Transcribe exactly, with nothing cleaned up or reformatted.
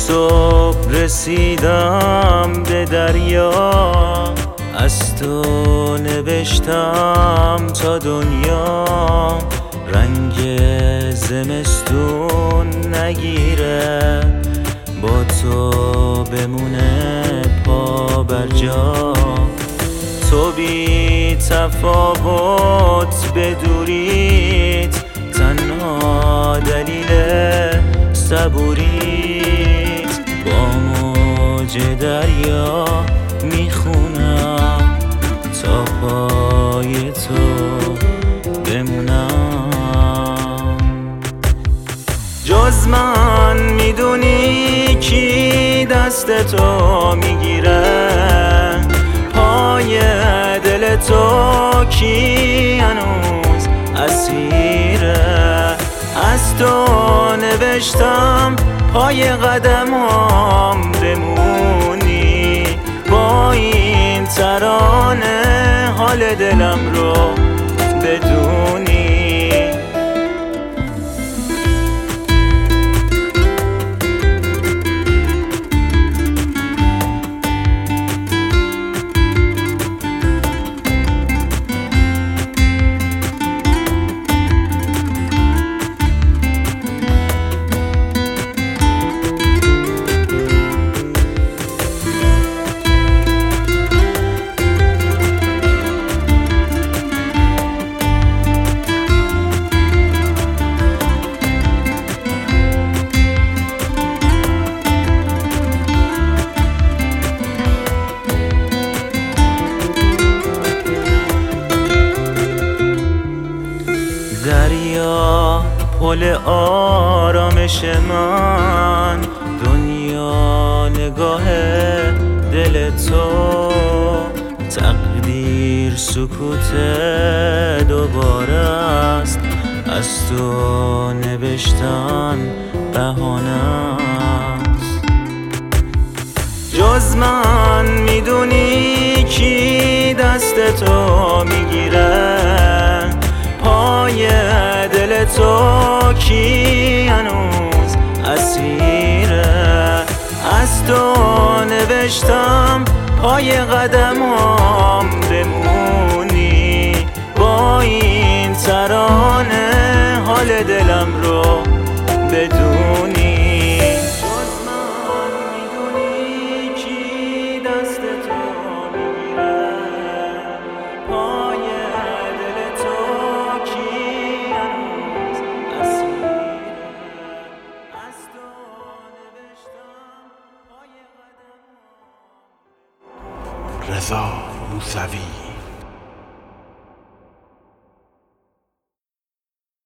صبح رسیدم به دریا، از تو نوشتم تا دنیا رنگ زمستون نگیره، با تو بمونه پا بر جا. تو بی تفاوت به دوریت، تنها دلیل صبوریت. با موج دریا میخونم تا پای تو بمونم. جز من میدونی کی دست تو میگیره، پای دل تو کی هنوز اسیره. از تو نوشتم پای قدمام بمونی، با این ترانه حال دلم رو بدونی. دریا پل آرامش من، دنیا نگاه دل تو. تقدیر سکوت دوباره است، از تو نوشتن بهانه است. جز من میدونی کی دست تو میگیره، پای دل تو کی هنوز اسیره. از تو نوشتم پای قدمام بمونی، با این ترانه حال دلم رو بدونی. جز من میدونی کی دست تو میگیره، پای دل تو کی هنوز اسیره. از تو نوشتم پای قدمام. رضا موسوی